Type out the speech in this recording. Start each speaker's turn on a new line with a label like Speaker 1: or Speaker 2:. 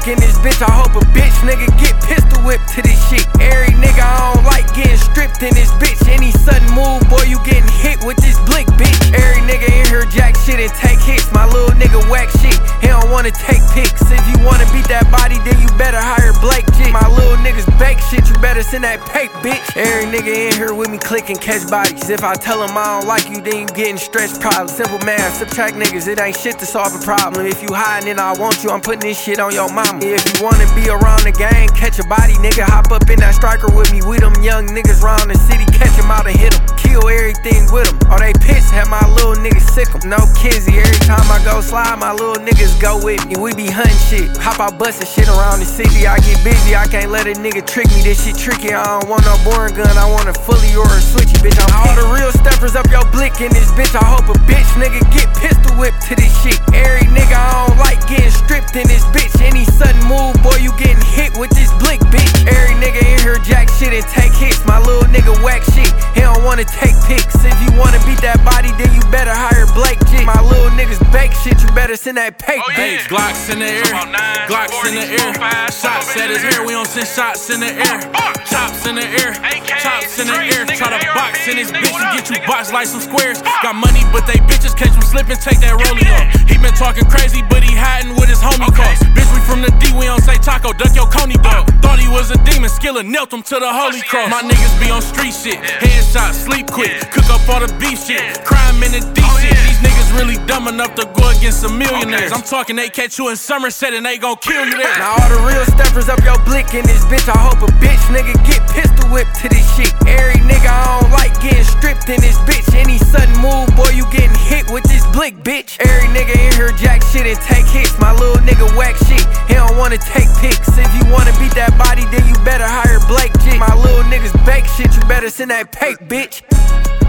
Speaker 1: in this bitch. I hope a bitch nigga get pistol whipped to this shit. Every nigga I don't like getting stripped in this bitch. Any sudden move, boy, you getting hit with this blick, bitch. Every nigga in here jack shit and take hits. My little nigga whack shit, he don't wanna take pics. If you wanna beat that body, then you better hire Blake Jig. My little niggas bake shit, you better send that pape, bitch. Every nigga in here with me clicking catch bodies. If I tell him I don't like you, then you getting stressed probably. Simple math, subtract niggas, it ain't shit to solve a problem. If you hiding and I want you, I'm putting this shit on your mama. If you wanna be around the gang, catch a body, nigga, hop up in that striker with me. We them young niggas round the city, catch him out and hit him. Kill everything with them. All they pissed, have my little niggas sick 'em. No kizzy, every time I go slide, my little niggas go with me. We be hunting shit, hop out bustin' shit around the city. I get busy, I can't let a nigga trick me. This shit tricky, I don't want no boring gun, I want a fully or a switchy, bitch. I'm all the real steppers up your blick in this bitch. I hope a bitch nigga get pistol whipped to this shit. Every nigga I don't like getting stripped in this bitch. Any sudden move, boy, you getting hit with this blick, bitch. Every nigga in here jack shit and take hits. My little nigga whack shit, he don't wanna take pics. If you wanna beat that body, then you better hire Blake Jig. My little niggas bake shit, you better send that pape, bitch.
Speaker 2: Hey, Glocks in the air, Glocks in the air. Shots at his hair, we don't send shots in the air. Chops in the air, chops in the air. Try to box in this bitch and get you boxed like some squares. Got money, but they bitches catch him slipping, take that rollie off. He been talking crazy, but he hiding with his homie cause. Bitch, we from the D, we don't say taco, duck your coney dog. Thought he was a demon, Skilla knelt him to the holy cross. My niggas be on street shit, headshot, sleep quick, cook up all the beef shit, crime in the D shit. These niggas really dumb enough to go against some millionaires. I'm talking they catch you in Somerset and they gon' kill you there.
Speaker 1: Now all the real steppers up your blick in this bitch. I hope a bitch nigga get pistol whipped to this shit. Every nigga I don't like getting stripped in this bitch. Any sudden move, boy, you getting hit with this blick, bitch. Every nigga in here jack shit and take hits. My little nigga whack shit, he don't wanna take pics. If you wanna beat that body, then you better hire Blake Jig. My little niggas bake shit, you better send that pape, bitch.